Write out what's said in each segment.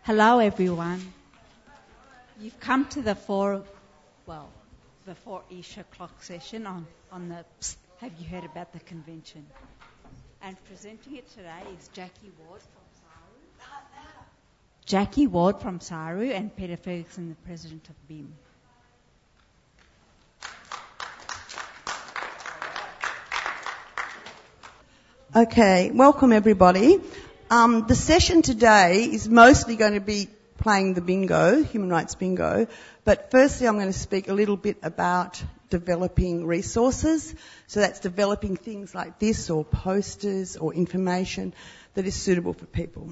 Hello, everyone. You've come to the 4-ish o'clock session on the Have You Heard About the Convention? And presenting it today is Jackie Ward from SARU and Peter Ferguson, the President of BIM. Okay, welcome everybody. The session today is mostly going to be playing the bingo, human rights bingo, but firstly I'm going to speak a little bit about developing resources. So that's developing things like this or posters or information that is suitable for people.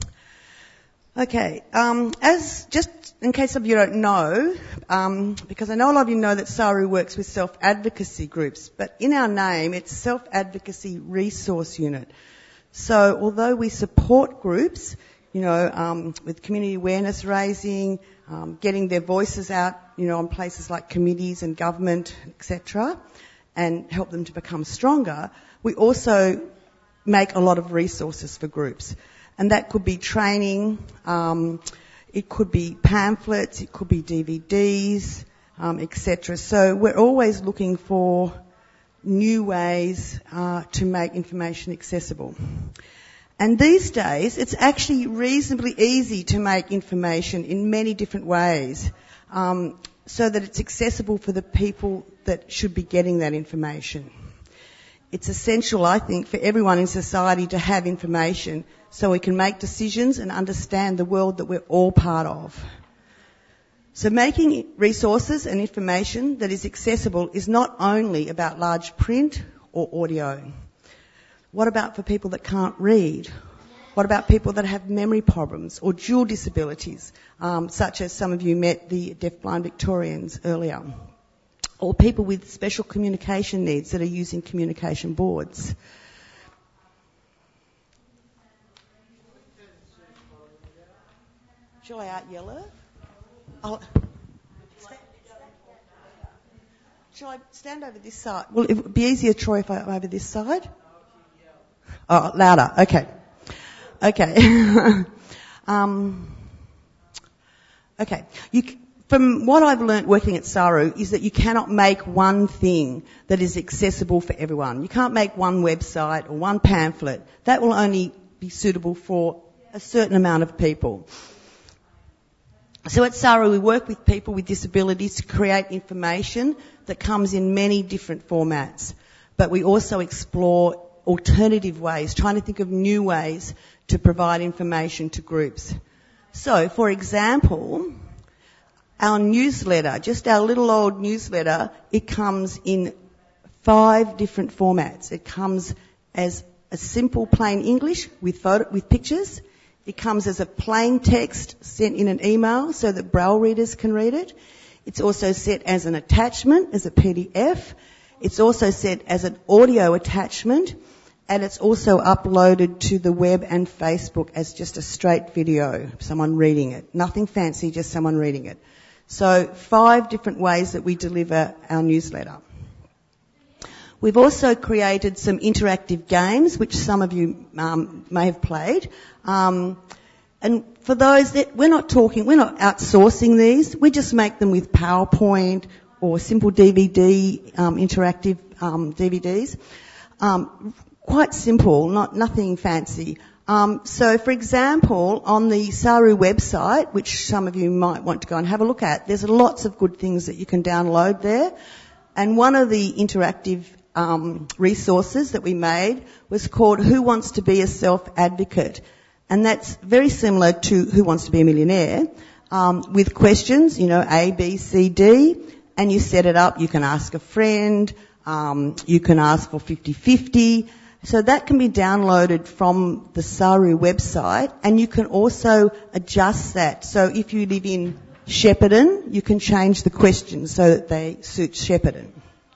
Okay, as just in case some of you don't know, because I know a lot of you know that SARU works with self-advocacy groups, but in our name it's Self-Advocacy Resource Unit. So although we support groups, with community awareness raising, getting their voices out, on places like committees and government, etc., and help them to become stronger, we also make a lot of resources for groups. And that could be training, it could be pamphlets, it could be DVDs, etc. So we're always looking for new ways to make information accessible. And these days, it's actually reasonably easy to make information in many different ways, so that it's accessible for the people that should be getting that information. It's essential, I think, for everyone in society to have information so we can make decisions and understand the world that we're all part of. So making resources and information that is accessible is not only about large print or audio. What about for people that can't read? What about people that have memory problems or dual disabilities, such as some of you met the deafblind Victorians earlier? Or people with special communication needs that are using communication boards. Shall I out-yell it? Shall I stand over this side? Well, it would be easier, Troy, if I'm over this side. Oh, louder. Okay. Okay. From what I've learnt working at SARU is that you cannot make one thing that is accessible for everyone. You can't make one website or one pamphlet. That will only be suitable for a certain amount of people. So at SARU we work with people with disabilities to create information that comes in many different formats. But we also explore alternative ways, trying to think of new ways to provide information to groups. So, for example, our newsletter, just our little old newsletter, it comes in 5 different formats. It comes as a simple plain English with pictures. It comes as a plain text sent in an email so that Braille readers can read it. It's also set as an attachment, as a PDF. It's also set as an audio attachment. And it's also uploaded to the web and Facebook as just a straight video, someone reading it. Nothing fancy, just someone reading it. So 5 different ways that we deliver our newsletter. We've also created some interactive games, which some of you may have played. And for those that we're not outsourcing these. We just make them with PowerPoint or simple DVD, interactive DVDs. Quite simple, nothing fancy. So, for example, on the SARU website, which some of you might want to go and have a look at, there's lots of good things that you can download there. And one of the interactive resources that we made was called Who Wants to Be a Self-Advocate? And that's very similar to Who Wants to Be a Millionaire, with questions, A, B, C, D, and you set it up. You can ask a friend, you can ask for 50-50. So that can be downloaded from the SARU website, and you can also adjust that. So if you live in Shepparton, you can change the questions so that they suit Shepparton.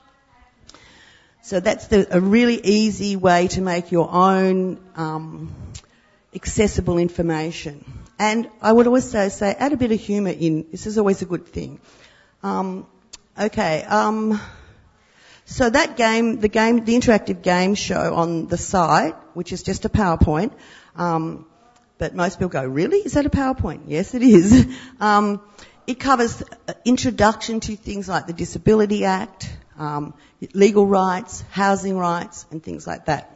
So that's a really easy way to make your own accessible information. And I would also say add a bit of humour in. This is always a good thing. So that game, the interactive game show on the site, which is just a PowerPoint, But most people go, really? Is that a PowerPoint? Yes, it is. It covers introduction to things like the Disability Act, legal rights, housing rights, and things like that.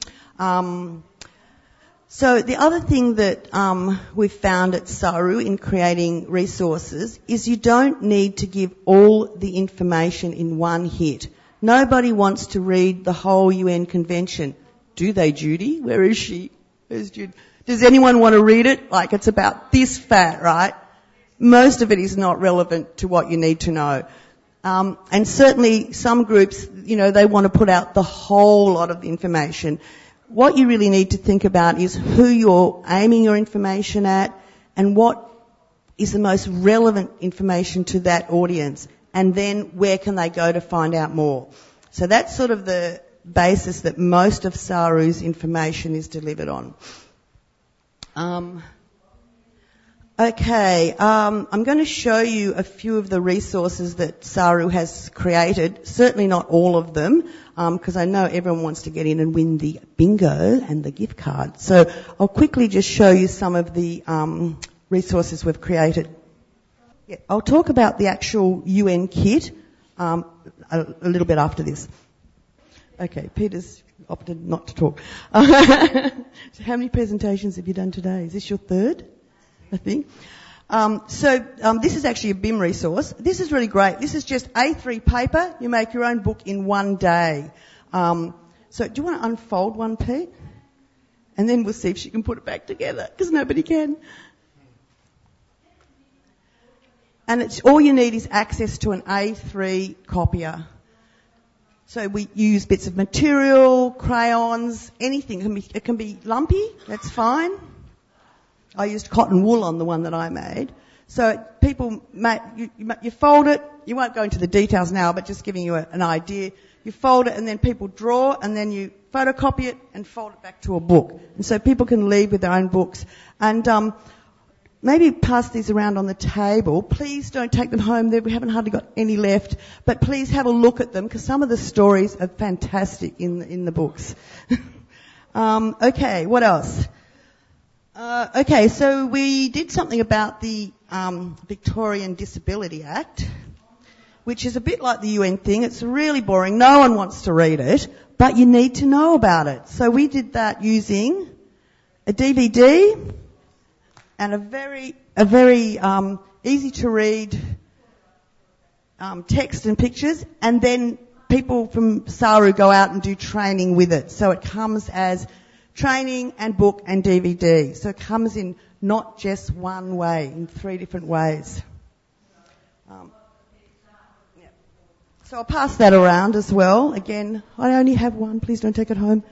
So the other thing that we've found at SARU in creating resources is you don't need to give all the information in one hit. Nobody wants to read the whole UN Convention. Do they, Judy? Where is she? Where's Judy? Does anyone want to read it? Like, it's about this fat, right? Most of it is not relevant to what you need to know. And certainly some groups, they want to put out the whole lot of the information. What you really need to think about is who you're aiming your information at and what is the most relevant information to that audience, and then where can they go to find out more. So that's sort of the basis that most of SARU's information is delivered on. I'm going to show you a few of the resources that SARU has created. Certainly not all of them, because I know everyone wants to get in and win the bingo and the gift card. So I'll quickly just show you some of the resources we've created. Yeah, I'll talk about the actual UN kit a little bit after this. Okay, Peter's opted not to talk. So how many presentations have you done today? Is this your third, I think? This is actually a BIM resource. This is really great. This is just A3 paper. You make your own book in one day. So do you want to unfold one, Pete? And then we'll see if she can put it back together, because nobody can. And all you need is access to an A3 copier. So we use bits of material, crayons, anything. It can be lumpy, that's fine. I used cotton wool on the one that I made. So people, you fold it, you won't go into the details now, but just giving you an idea. You fold it and then people draw, and then you photocopy it and fold it back to a book. And so people can leave with their own books. And maybe pass these around on the table. Please don't take them home. We haven't hardly got any left. But please have a look at them, because some of the stories are fantastic in the books. Okay, what else? So we did something about the Victorian Disability Act, which is a bit like the UN thing. It's really boring. No one wants to read it, but you need to know about it. So we did that using a DVD and a very easy to read text and pictures, and then people from SARU go out and do training with it. So it comes as training and book and DVD. So it comes in not just one way, in 3 different ways. So I'll pass that around as well. Again, I only have one. Please don't take it home.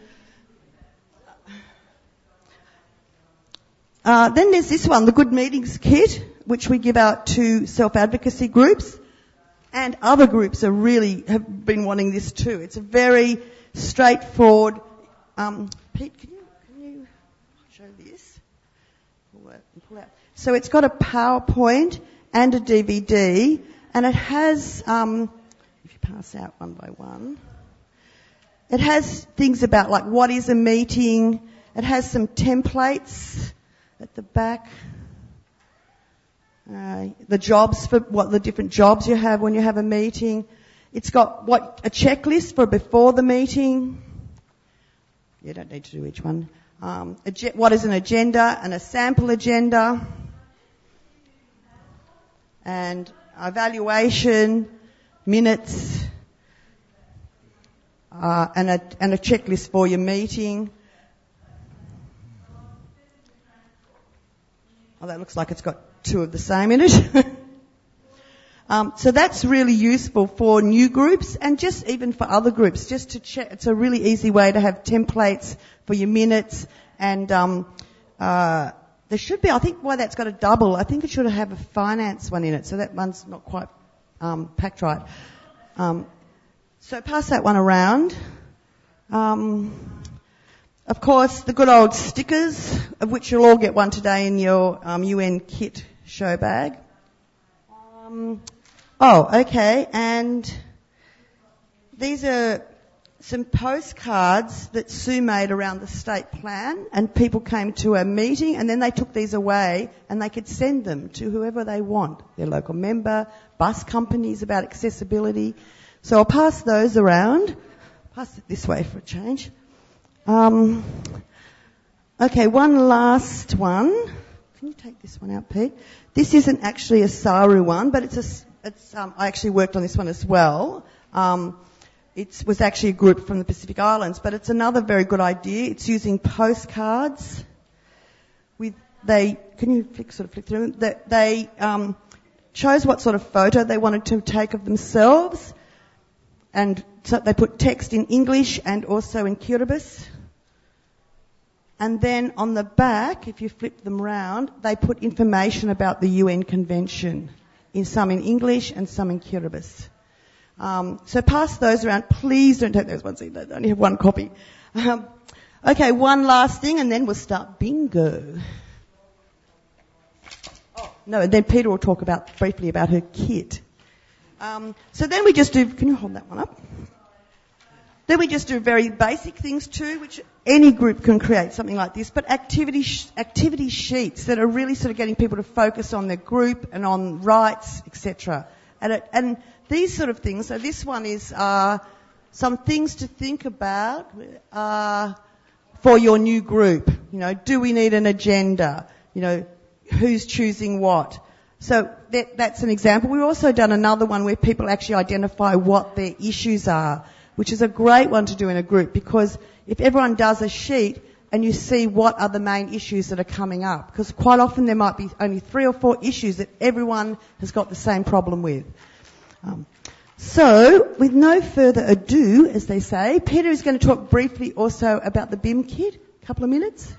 Then there's this one, the Good Meetings Kit, which we give out to self-advocacy groups, and other groups have been wanting this too. It's a very straightforward. Pete, can you show this? Pull out. So it's got a PowerPoint and a DVD, and it has, if you pass out one by one, it has things about like what is a meeting. It has some templates at the back, the jobs for what the different jobs you have when you have a meeting. It's got a checklist for before the meeting. You don't need to do each one. What is an agenda and a sample agenda, and evaluation, minutes, and a checklist for your meeting. Oh, that looks like it's got 2 of the same in it. So that's really useful for new groups and just even for other groups, just to check. It's a really easy way to have templates for your minutes, and there should be, I think why that's got a double, I think it should have a finance one in it, so that one's not quite packed right. So pass that one around. Of course, the good old stickers, of which you'll all get one today in your UN kit show bag. And these are some postcards that Sue made around the state plan, and people came to a meeting, and then they took these away and they could send them to whoever they want, their local member, bus companies about accessibility. So I'll pass those around. Pass it this way for a change. Okay, one last one. Can you take this one out, Pete? This isn't actually a SARU one, but I actually worked on this one as well. It was actually a group from the Pacific Islands, but it's another very good idea. It's using postcards. Can you flick through them? They chose what sort of photo they wanted to take of themselves, and so they put text in English and also in Kiribati. And then on the back, if you flip them round, they put information about the UN Convention, some in English and some in Kiribati. So pass those around. Please don't take those ones either. I only have one copy. Okay, one last thing, and then we'll start bingo. No, and then Peter will talk briefly about her kit. So then we just do. Can you hold that one up? Then we just do very basic things too, which any group can create something like this, but activity sheets that are really sort of getting people to focus on their group and on rights, etc. And these sort of things. So this one is some things to think about for your new group. You know, do we need an agenda? You know, who's choosing what? So that's an example. We've also done another one where people actually identify what their issues are, which is a great one to do in a group, because if everyone does a sheet and you see what are the main issues that are coming up, because quite often there might be only 3 or 4 issues that everyone has got the same problem with. So, with no further ado, as they say, Peter is going to talk briefly also about the BIM kit. A couple of minutes.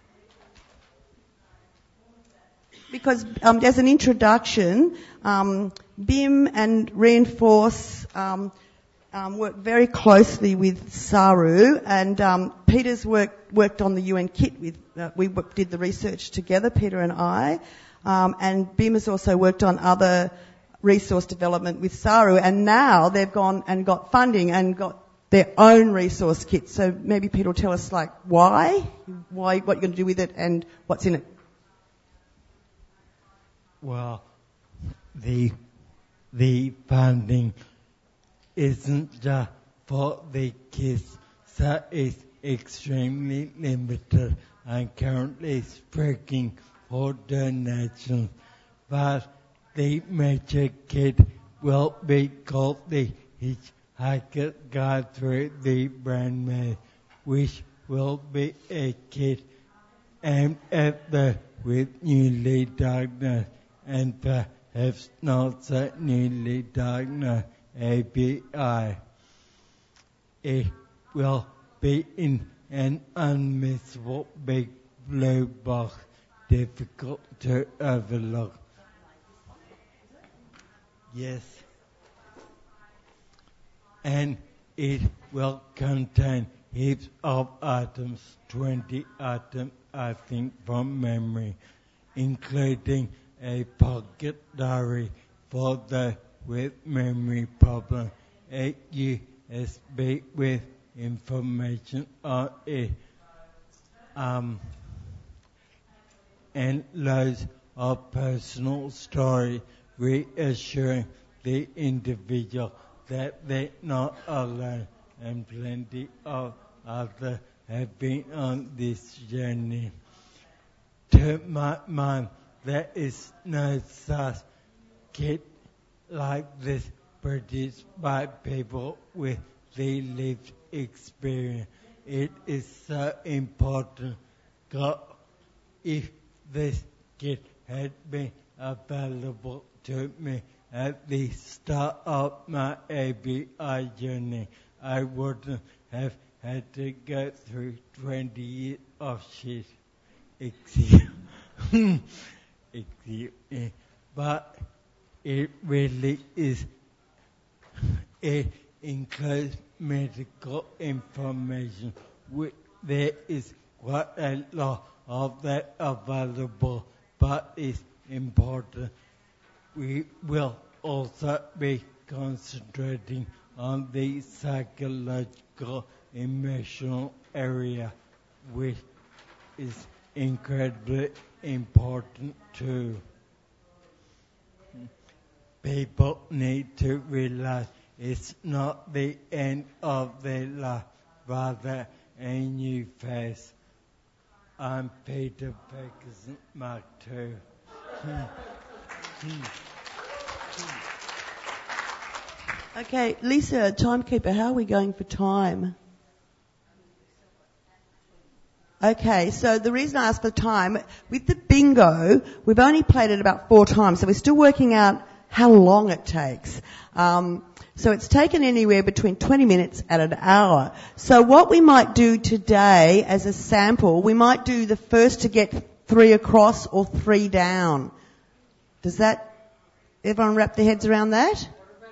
Because as an introduction, BIM and Reinforce work very closely with SARU, and Peter's worked on the UN kit we did the research together, Peter and I, and BIM has also worked on other resource development with SARU, and now they've gone and got funding and got their own resource kit. So maybe Peter will tell us why, what you're going to do with it and what's in it. Well, the funding isn't just for the kids, so it's extremely limited and currently speaking for donations, but the major kit will be called the Hitchhiker Guide Through the Brain Maze, which will be a kit aimed at the with newly diagnosed and perhaps not so newly diagnosed ABI. It will be in an unmissable big blue box, difficult to overlook. Yes. And it will contain heaps of items, 20 items, I think, from memory, including a pocket diary for the with memory problem, a USB with information on it, and loads of personal story reassuring the individual that they're not alone, and plenty of others have been on this journey. To my mind, there is no such kit like this produced by people with the lived experience. It is so important, because if this kit had been available to me at the start of my ABI journey, I wouldn't have had to go through 20 years of shit. Excuse me. But it really is. It includes medical information. There is quite a lot of that available, but it's important. We will also be concentrating on the psychological, emotional area, which is incredibly important too. People need to realize it's not the end of their life, rather a new phase. I'm Peter Ferguson, Mark II. Okay, Lisa, timekeeper, how are we going for time? Okay, so the reason I asked for time, with the bingo, we've only played it about 4 times, so we're still working out how long it takes. So it's taken anywhere between 20 minutes and an hour. So what we might do today as a sample, we might do the first to get 3 across or 3 down. Does that, everyone wrap their heads around that?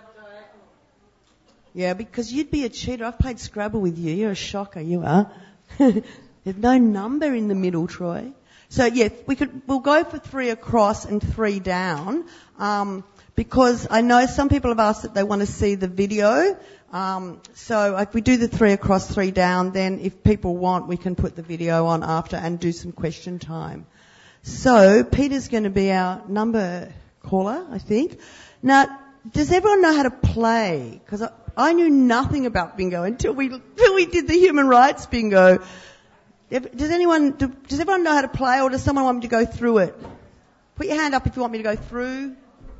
Yeah, because you'd be a cheater. I've played Scrabble with you. You're a shocker, you are. There's no number in the middle, Troy. So yeah, we'll go for 3 across and 3 down. Because I know some people have asked that they want to see the video. So if we do the 3 across, 3 down, then if people want, we can put the video on after and do some question time. So Peter's going to be our number caller, I think. Now, does everyone know how to play? Because I knew nothing about bingo until we did the human rights bingo. Does everyone know how to play, or does someone want me to go through it? Put your hand up if you want me to go through.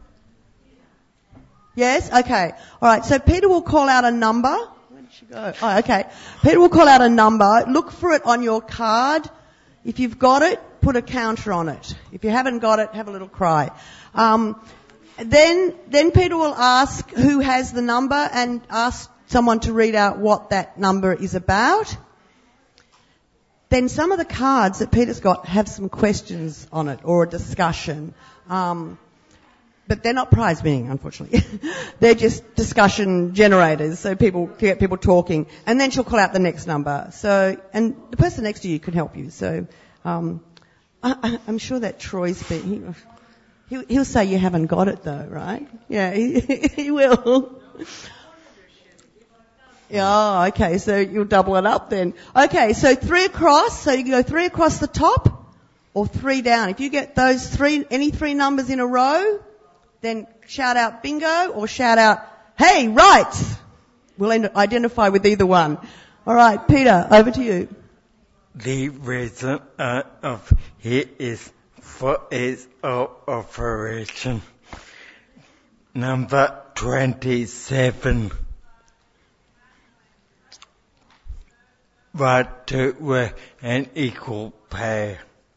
Yes? Okay. All right. So Peter will call out a number. Where did she go? Oh, okay. Peter will call out a number. Look for it on your card. If you've got it, put a counter on it. If you haven't got it, have a little cry. Then Peter will ask who has the number and ask someone to read out what that number is about. Then some of the cards that Peter's got have some questions on it or a discussion. But they're not prize winning, unfortunately. They're just discussion generators, so people get people talking. And then she'll call out the next number. So, and the person next to you can help you. So, I'm sure that Troy's he'll say you haven't got it though, right? Yeah, he will. Yeah, okay, so you'll double it up then. Okay, so 3 across, so you can go 3 across the top or 3 down. If you get those any 3 numbers in a row, then shout out bingo or shout out, hey, right! We'll identify with either one. All right, Peter, over to you. The reason of here is for its operation. Number 27. Right to work and equal pay.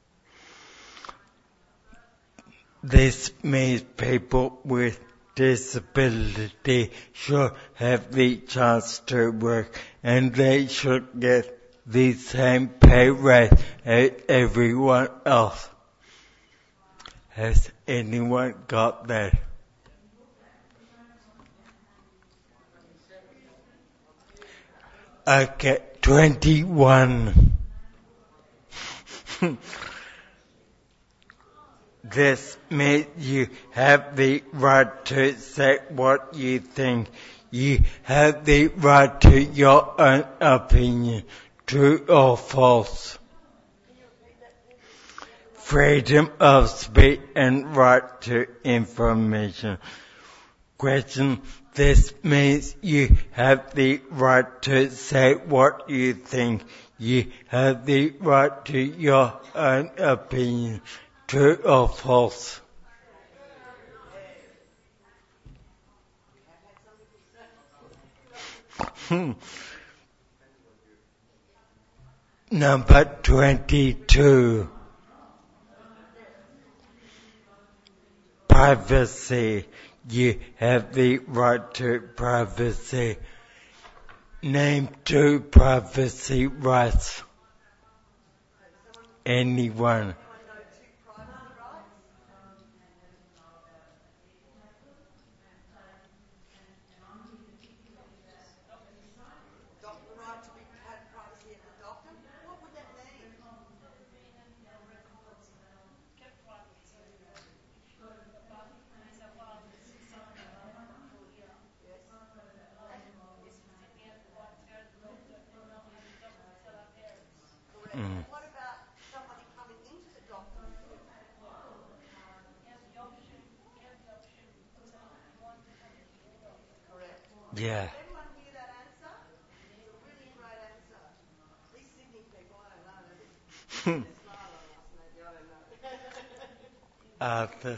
This means people with disability should have the chance to work, and they should get the same pay rate as everyone else. Has anyone got that? Okay, 21. This means you have the right to say what you think. You have the right to your own opinion, true or false. Freedom of speech and right to information. Question. This means you have the right to say what you think. You have the right to your own opinion. True or false? Number 22. Privacy. You have the right to privacy. Name 2 privacy rights. Anyone. Yeah. Everyone hear that answer? It's a really great answer. These Sydney people, I don't know, they're a bit smarter than us maybe, I don't know. Arthur.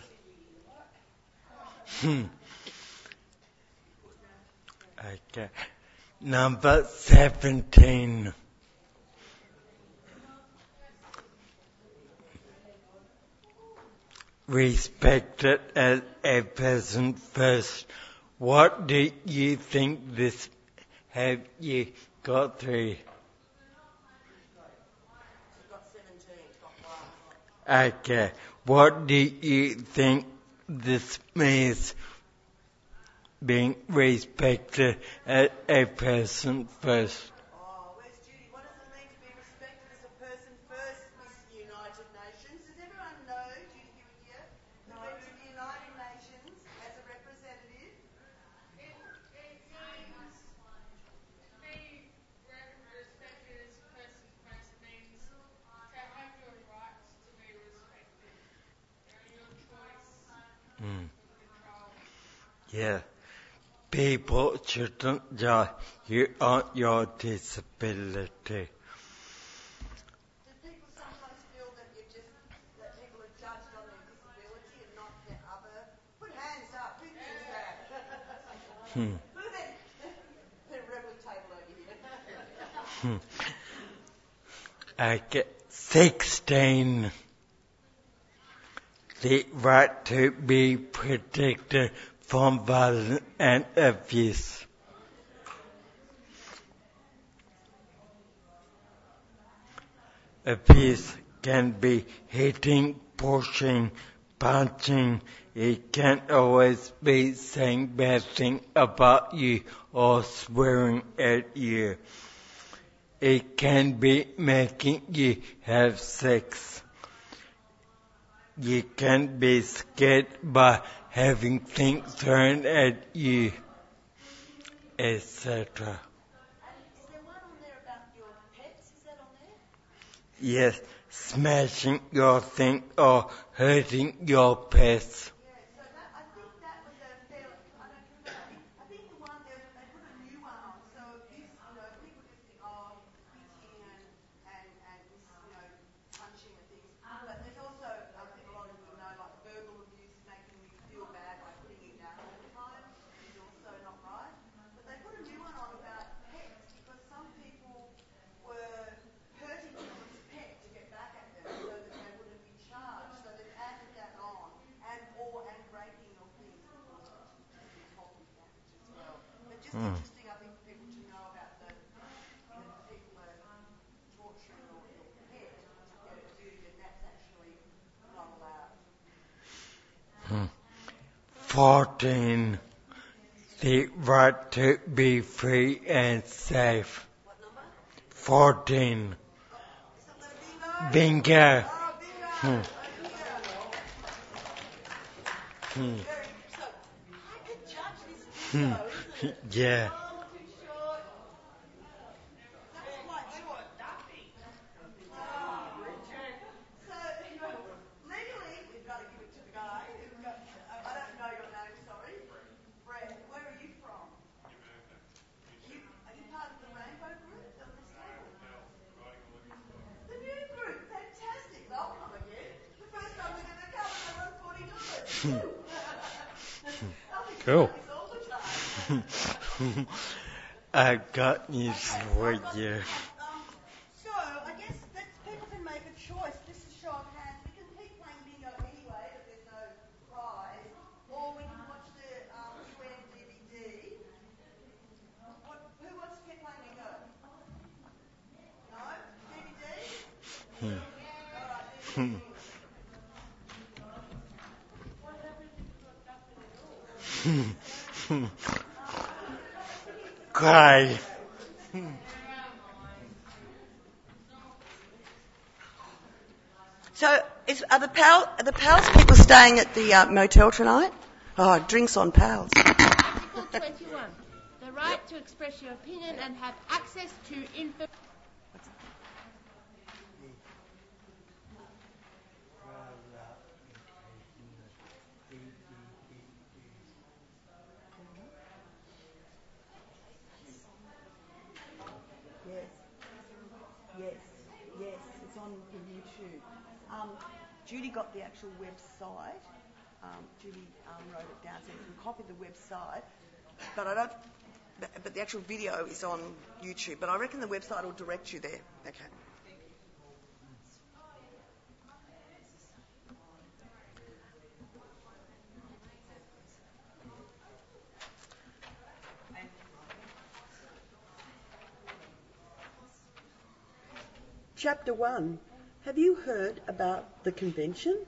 Okay. Number 17. Respected as a person first. What do you think this have you got through? Got 17, top class. Okay. What do you think this means? Being respected as a person first. Oh, where's Judy? What does it mean to be respected as a person first, Miss United Nations? Does everyone know, Judy Hewitt here, who went to the United Nations as a representative? It means to be respected as a person first means to have your rights to be respected. Your choice Mm. of control. Yeah. People shouldn't judge you on your disability. Do people sometimes feel that that people are judged on their disability and not their other? Put hands up. Who thinks that? The rebel table over here. Okay. 16. The right to be protected from violence and abuse. Abuse can be hitting, pushing, punching. It can always be saying bad things about you or swearing at you. It can be making you have sex. You can be scared by having things thrown at you, etc. And is there one on there about your pets? Is that on there? Yes, smashing your thing or hurting your pets. Yeah, so I think that was a fair, I don't remember, I think the one there, they put a new one on, so abuse, people just think, oh, hitting and this, punching and things, but there's also, I think a lot of you know, like verbal abuse, making you feel bad by putting you down all the time, is also not right, but they put a new one on about pets, because some people were hurting people's pet to get back at them so that they wouldn't be charged. So they've added that on, and raping your things could be talking damage as well. But just interesting, I think, for people to know about the people are torturing your pet to get it due, and that's actually not allowed. 14. The right to be free and safe. What number? 14. Is that bingo? Bingo. Oh, bingo! Very, so, I could judge this bingo, isn't it? Yeah. Oh, too short. That's quite short. So, legally, we've got to give it to the guy who's got, I don't know your name, sorry. Brett, where are you from? Are you part of the Rainbow Group on this table? The new group, fantastic. They'll come again. The first time they're going to come and they won $40. Cool. This all the time. I've got news for you. So, I guess that people can make a choice. This is show of hands. We can keep playing bingo anyway, but there's no prize. Or we can watch the Shred DVD. Who wants to keep playing bingo? No? DVD? Alright, DVD. What happens if you've got nothing at all? Cry. So, are the Pals people staying at the motel tonight? Oh, drinks on Pals. Article 21. The right to express your opinion and have access to information. Judy got the actual website. Judy wrote it down, so you can copy the website. But the actual video is on YouTube. But I reckon the website will direct you there. Okay. Chapter 1. Have you heard about the convention?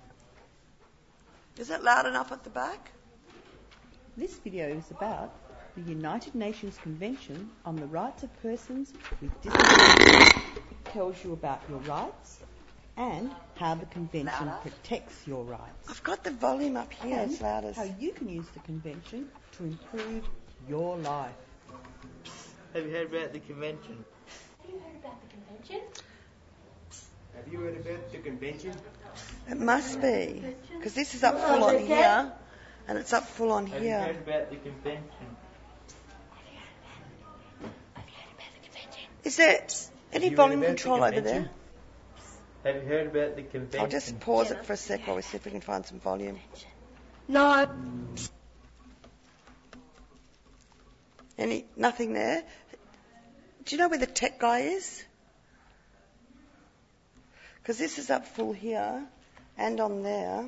Is that loud enough at the back? This video is about the United Nations Convention on the Rights of Persons with Disabilities. It tells you about your rights and how the convention protects your rights. I've got the volume up here as loud as... how you can use the convention to improve your life. Have you heard about the convention? Have you heard about the convention? Have you heard about the convention? It must be, because this is up full on here, and it's up full on Have here. you heard about the convention? Have you heard about the convention? Is there any volume control over there? Have you heard about the convention? I'll just pause it for a sec while we see if we can find some volume. No. Nothing there? Do you know where the tech guy is? Because this is up full here and on there.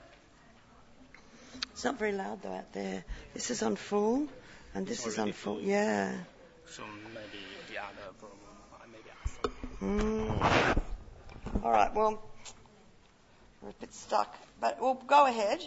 It's not very loud though out there. This is on full and this is on full. Yeah. So maybe the other problem, maybe All right, well, we're a bit stuck. But we'll go ahead.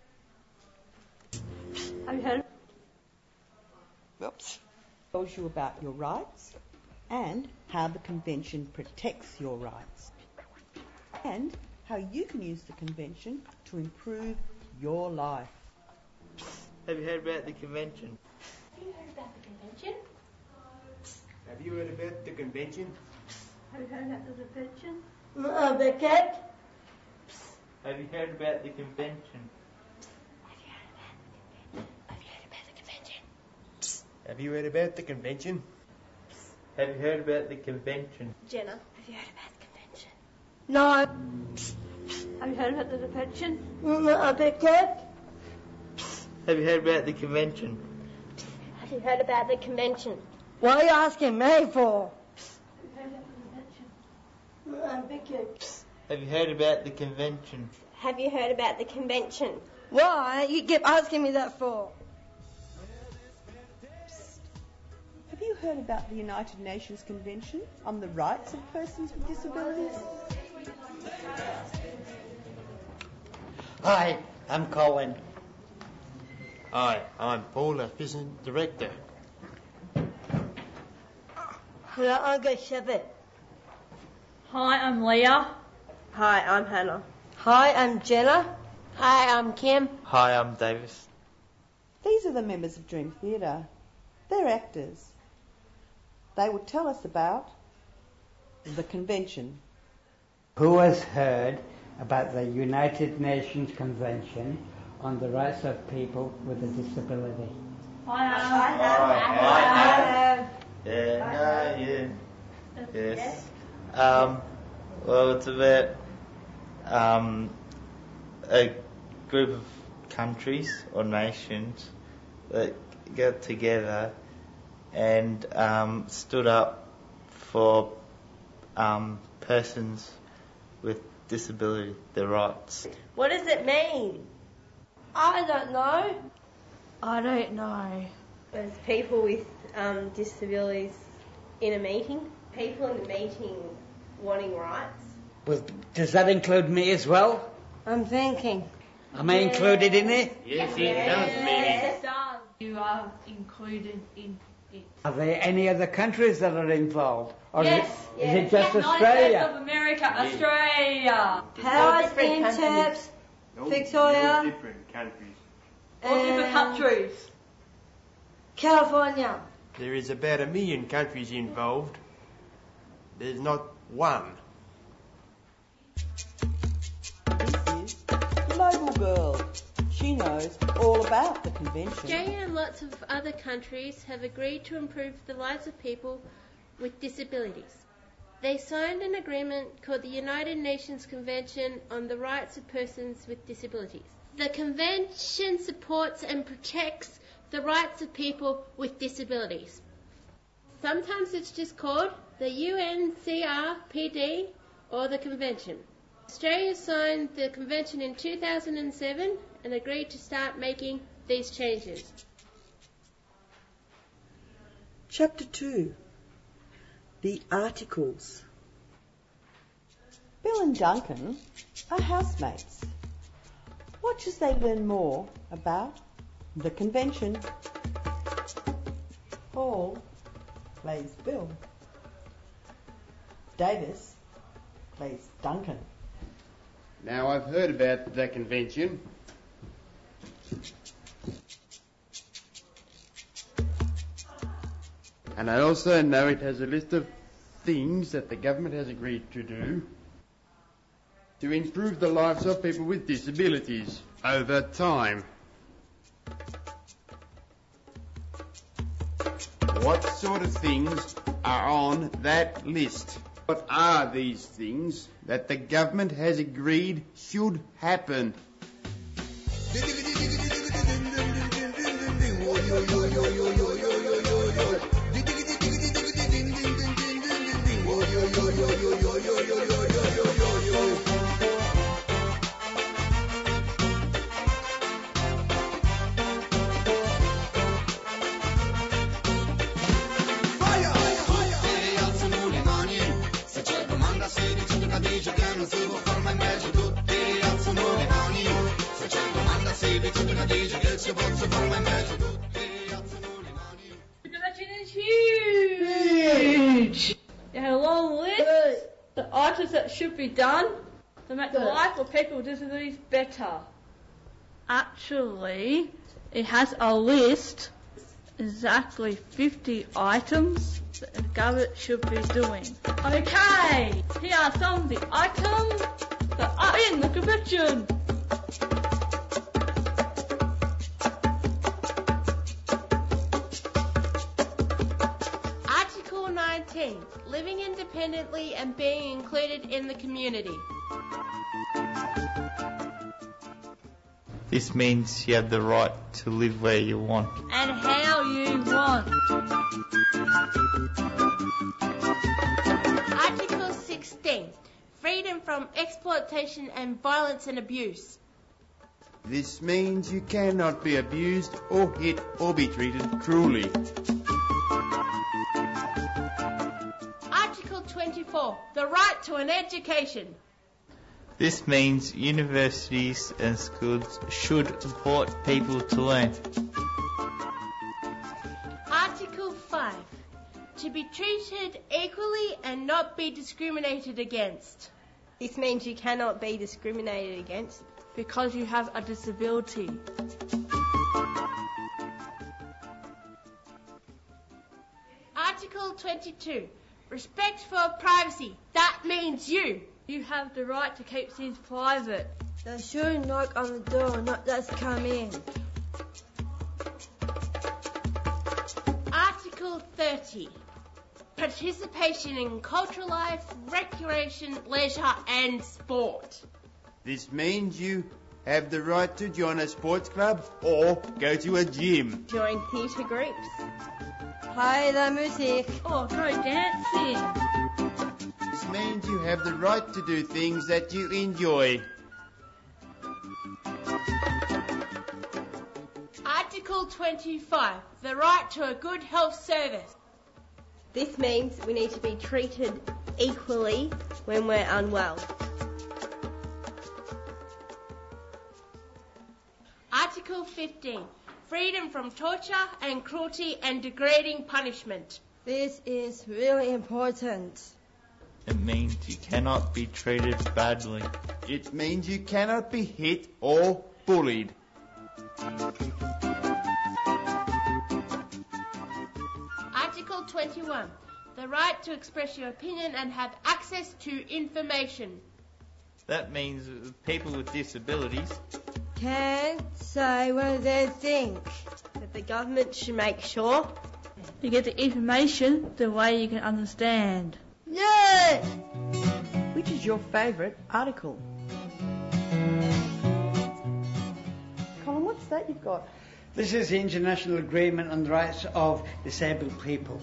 Have you heard? Whoops. Tells you about your rights and how the convention protects your rights. And how you can use the convention to improve your life. Have you heard about the convention? Have you heard about the convention? Have you heard about the convention? Have you heard about the convention? Have you heard about the convention? Have you heard about the convention? Have you heard about the convention? Jenna, have you heard about the convention? No. Have you heard about the convention? Have you heard about the convention? Have you heard about the convention? What are you asking me for? Have you heard about the convention? Have you heard about the convention? Why you keep asking me that for? Have you heard about the United Nations Convention on the Rights of Persons with Disabilities? Hi, I'm Colin. Hi, I'm Paul, Assistant Director. Hello, Uncle Shepherd. Hi, I'm Leah. Hi, I'm Hannah. Hi, I'm Jenna. Hi, I'm Kim. Hi, I'm Davis. These are the members of Dream Theatre. They're actors. They will tell us about the convention. Who has heard about the United Nations Convention on the Rights of People with a Disability? Yes. Well, it's about a group of countries or nations that got together and stood up for persons with disability, their rights. What does it mean? I don't know. I don't know. There's people with disabilities in a meeting. People in the meeting wanting rights. Well, does that include me as well? I'm thinking. Am I included in it? Yes, it does, Mary. It does. You are included in it. Are there any other countries that are involved? Or Yes. is it just United States Australia? of America, Australia. Powers, Interps, Victoria. All different countries. All different countries. California. There is about 1 million countries involved. There's not one. This is Global Girl. She knows all about the convention. Australia and lots of other countries have agreed to improve the lives of people with disabilities. They signed an agreement called the United Nations Convention on the Rights of Persons with Disabilities. The convention supports and protects the rights of people with disabilities. Sometimes it's just called the UNCRPD or the Convention. Australia signed the convention in 2007 and agreed to start making these changes. Chapter 2. The Articles. Bill and Duncan are housemates. Watch as they learn more about the convention. Paul plays Bill. Davis plays Duncan. Now, I've heard about the convention. And I also know it has a list of things that the government has agreed to do to improve the lives of people with disabilities over time. What sort of things are on that list? What are these things that the government has agreed should happen? The convention is huge. They have a long list of items that should be done to make the life of people with disabilities better. Actually, it has a list, exactly 50 items that the government should be doing. Okay, here are some of the items that are in the convention. Article 19. Living independently and being included in the community. This means you have the right to live where you want. And how you want. Article 16. Freedom from exploitation and violence and abuse. This means you cannot be abused or hit or be treated cruelly. Article 24. The right to an education. This means universities and schools should support people to learn. Article 5. To be treated equally and not be discriminated against. This means you cannot be discriminated against because you have a disability. Article 22. Respect for privacy. That means you. You have the right to keep things private. They should knock on the door, not just come in. Article 30. Participation in cultural life, recreation, leisure and sport. This means you have the right to join a sports club or go to a gym. Join theatre groups. Play the music. Or go dancing. This means you have the right to do things that you enjoy. Article 25. The right to a good health service. This means we need to be treated equally when we're unwell. Article 15. Freedom from torture and cruelty and degrading punishment. This is really important. It means you cannot be treated badly. It means you cannot be hit or bullied. Article 21. The right to express your opinion and have access to information. That means people with disabilities Can say what they think. That the government should make sure You get the information the way you can understand. Yay! Which is your favourite article? Colin, what's that you've got? This is the International Agreement on the Rights of Disabled People.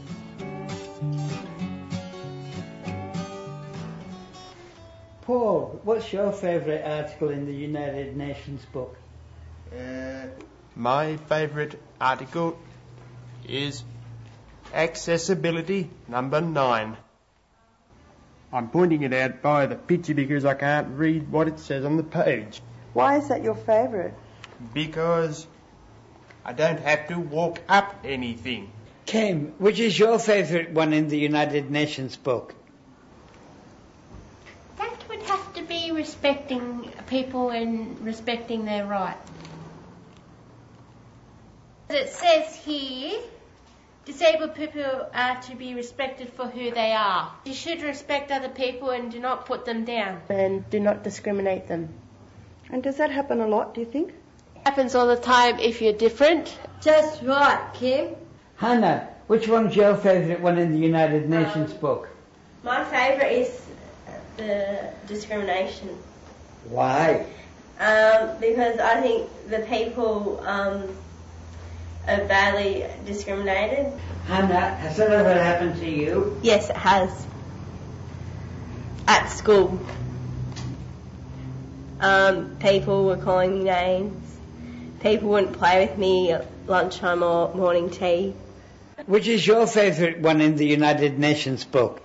Paul, what's your favourite article in the United Nations book? My favourite article is accessibility number 9. I'm pointing it out by the picture because I can't read what it says on the page. Why is that your favourite? Because I don't have to walk up anything. Kim, which is your favourite one in the United Nations book? That would have to be respecting people and respecting their rights. It says here, disabled people are to be respected for who they are. You should respect other people and do not put them down. And do not discriminate them. And does that happen a lot, do you think? It happens all the time if you're different. Just right, Kim. Hannah, which one's your favourite one in the United Nations book? My favourite is the discrimination. Why? Because I think the people are badly discriminated. Hannah, has that ever happened to you? Yes, it has. At school. People were calling me names. People wouldn't play with me at lunchtime or morning tea. Which is your favourite one in the United Nations book?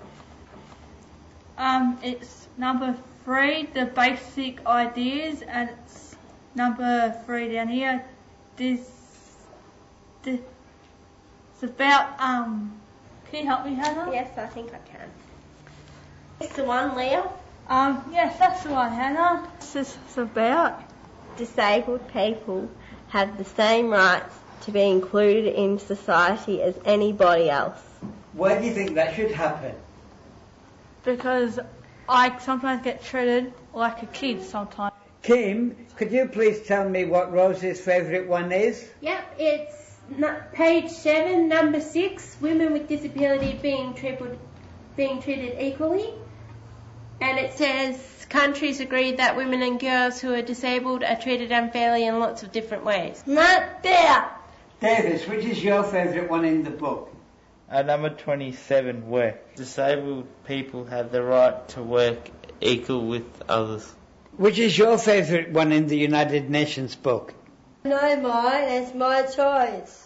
It's number 3, the basic ideas, and it's number 3 down here. It's about, can you help me, Hannah? Yes, I think I can. It's the one, Leah. Yes, that's the one, Hannah. This is about disabled people have the same rights to be included in society as anybody else. Why do you think that should happen? because I sometimes get treated like a kid sometimes. Kim, could you please tell me what Rose's favourite one is? Yep, it's page 7, number 6, women with disability being treated equally. And it says countries agree that women and girls who are disabled are treated unfairly in lots of different ways. Not there. Davis, which is your favourite one in the book? Number 27, work. Disabled people have the right to work equal with others. Which is your favourite one in the United Nations book? No, mine. It's my choice.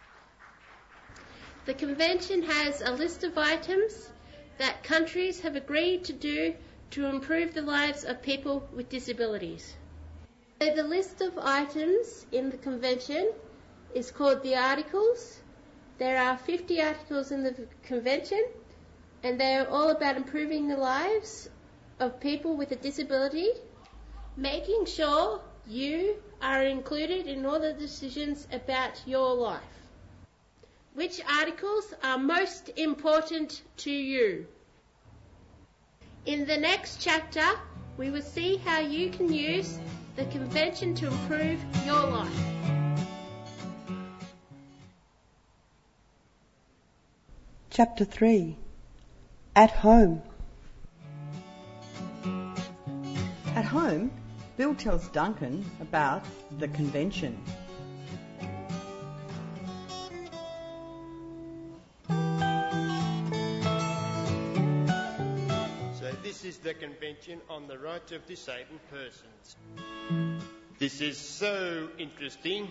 The convention has a list of items that countries have agreed to do to improve the lives of people with disabilities. So the list of items in the convention is called the Articles. There are 50 articles in the convention, and they are all about improving the lives of people with a disability, making sure you are included in all the decisions about your life. Which articles are most important to you? In the next chapter, we will see how you can use the convention to improve your life. Chapter 3. At Home. At home, Bill tells Duncan about the convention. So this is the Convention on the Rights of Disabled Persons. This is so interesting.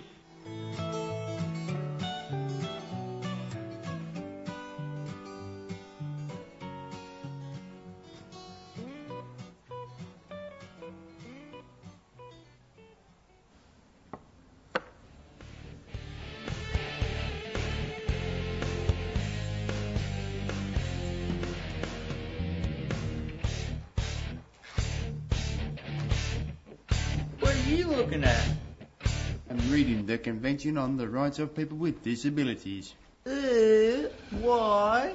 What are you looking at? I'm reading the Convention on the Rights of People with Disabilities. Why?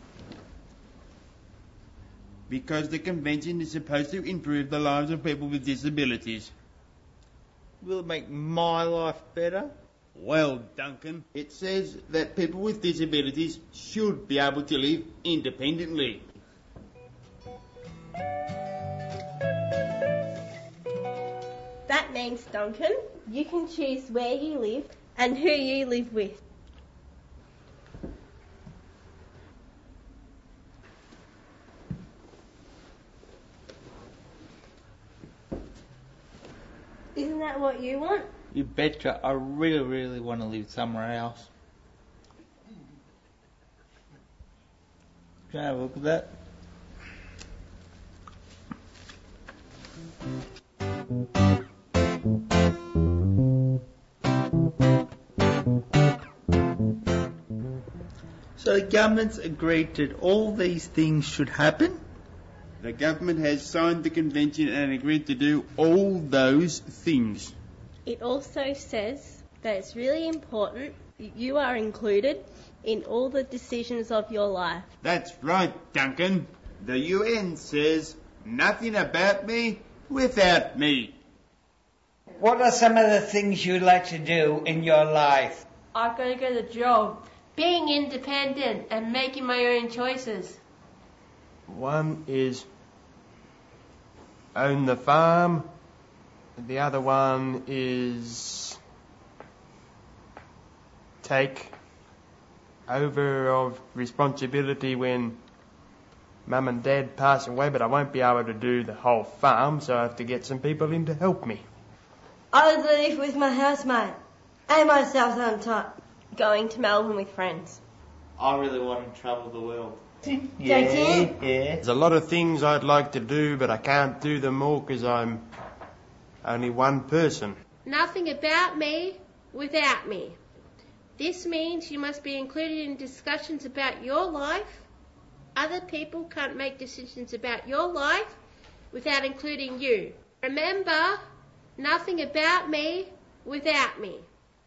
Because the convention is supposed to improve the lives of people with disabilities. Will it make my life better? Well, Duncan, it says that people with disabilities should be able to live independently. That means, Duncan, you can choose where you live and who you live with. Isn't that what you want? You betcha. I really, really want to live somewhere else. Can I have a look at that? So the government's agreed that all these things should happen? The government has signed the convention and agreed to do all those things. It also says that it's really important that you are included in all the decisions of your life. That's right, Duncan. The UN says nothing about me without me. What are some of the things you like to do in your life? I've got to get a job. Being independent and making my own choices. One is own the farm. The other one is take over of responsibility when Mum and Dad pass away, but I won't be able to do the whole farm, so I have to get some people in to help me. I live with my housemate and myself sometimes. Going to Melbourne with friends. I really want to travel the world. Yeah. There's a lot of things I'd like to do, but I can't do them all because I'm only one person. Nothing about me without me. This means you must be included in discussions about your life. Other people can't make decisions about your life without including you. Remember, nothing about me without me.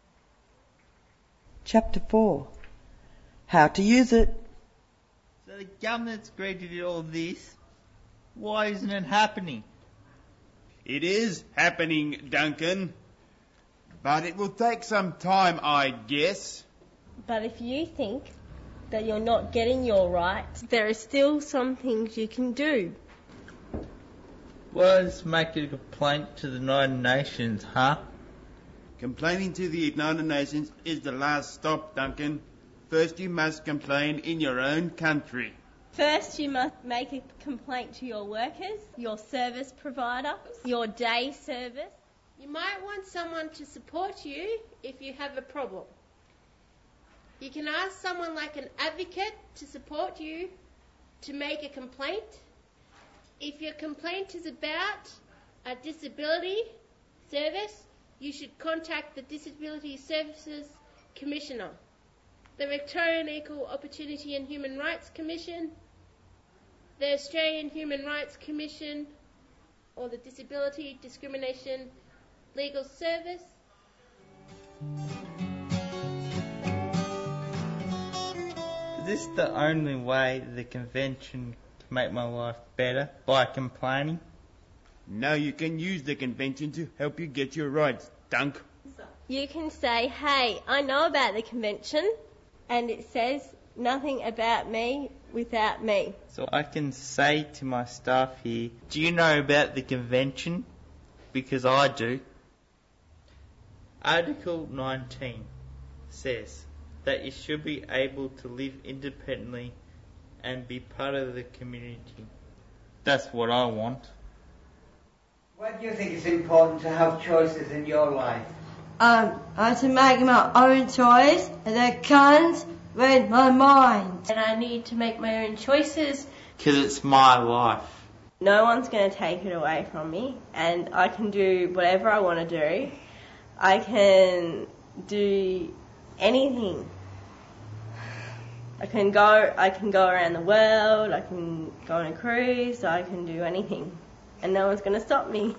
Chapter 4. How to use it. So the government's agreed to do all this. Why isn't it happening? It is happening, Duncan. But it will take some time, I guess. But if you think that you're not getting your rights, there are still some things you can do. Well, let's make a complaint to the United Nations, huh? Complaining to the United Nations is the last stop, Duncan. First you must complain in your own country. First, you must make a complaint to your workers, your service provider, your day service. You might want someone to support you if you have a problem. You can ask someone like an advocate to support you to make a complaint. If your complaint is about a disability service, you should contact the Disability Services Commissioner, the Victorian Equal Opportunity and Human Rights Commission, the Australian Human Rights Commission, or the Disability Discrimination Legal Service. Is this the only way the convention can make my life better? By complaining? No, you can use the convention to help you get your rights, Dunk. You can say, hey, I know about the convention, and it says nothing about me without me. So I can say to my staff here, do you know about the convention? Because I do. Article 19 says that you should be able to live independently and be part of the community. That's what I want. Why do you think it's important to have choices in your life? I have to make my own choice and I can't read my mind. And I need to make my own choices. Because it's my life. No one's going to take it away from me, and I can do whatever I want to do. I can do anything. I can go around the world, I can go on a cruise, I can do anything. And no one's going to stop me.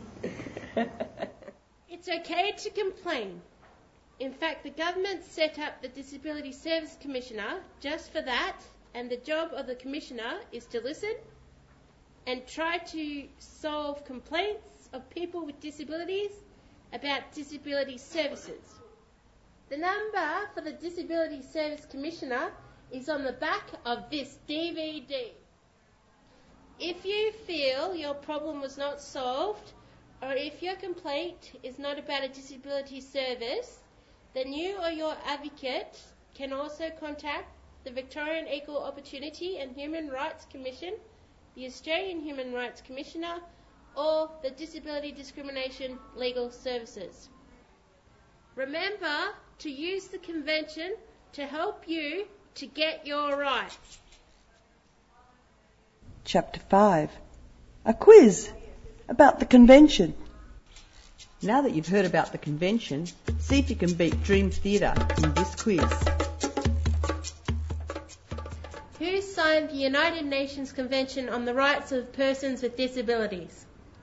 It's okay to complain. In fact, the government set up the Disability Service Commissioner just for that, and the job of the Commissioner is to listen and try to solve complaints of people with disabilities about disability services. The number for the Disability Service Commissioner is on the back of this DVD. If you feel your problem was not solved or if your complaint is not about a disability service, then you or your advocate can also contact the Victorian Equal Opportunity and Human Rights Commission, the Australian Human Rights Commissioner, or the Disability Discrimination Legal Services. Remember to use the Convention to help you to get your rights. Chapter 5. A quiz about the Convention. Now that you've heard about the Convention, see if you can beat Dream Theatre in this quiz. Who signed the United Nations Convention on the Rights of Persons with Disabilities?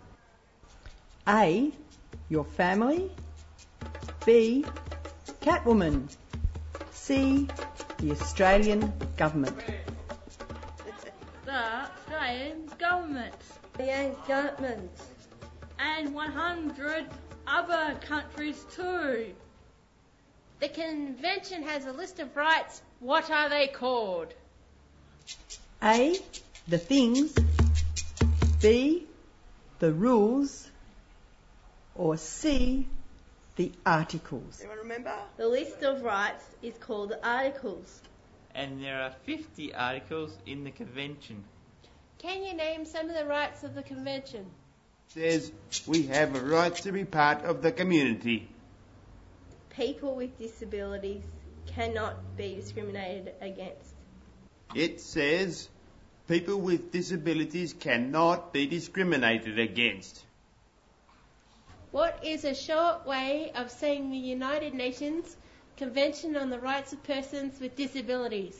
A. Your family. B. Catwoman. C. The Australian Government. The Australian government. The government. And 100 other countries too. The Convention has a list of rights. What are they called? A. The things. B. The rules. Or C. The articles. Anyone remember? The list of rights is called the articles. And there are 50 articles in the Convention. Can you name some of the rights of the Convention? Says we have a right to be part of the community. People with disabilities cannot be discriminated against. It says people with disabilities cannot be discriminated against. What is a short way of saying the United Nations Convention on the Rights of Persons with Disabilities?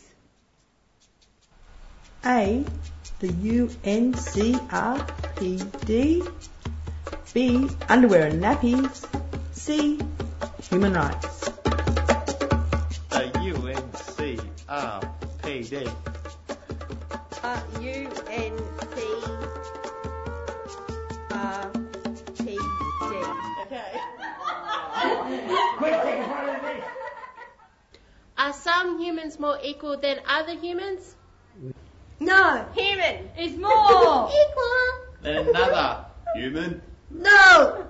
A. The UNCRPD. B. Underwear and nappies. C. Human rights. The UNCRPD. UNCRPD. Are some humans more equal than other humans? No. Human is more equal than another human. No.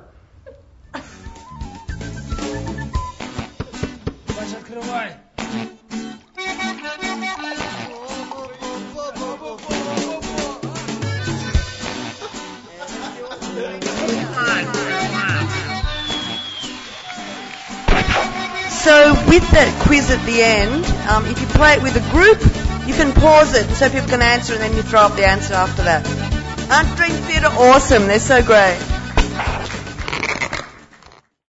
So with that quiz at the end, if you play it with a group, you can pause it so people can answer and then you throw up the answer after that. Aren't Dream Theatre awesome? They're so great.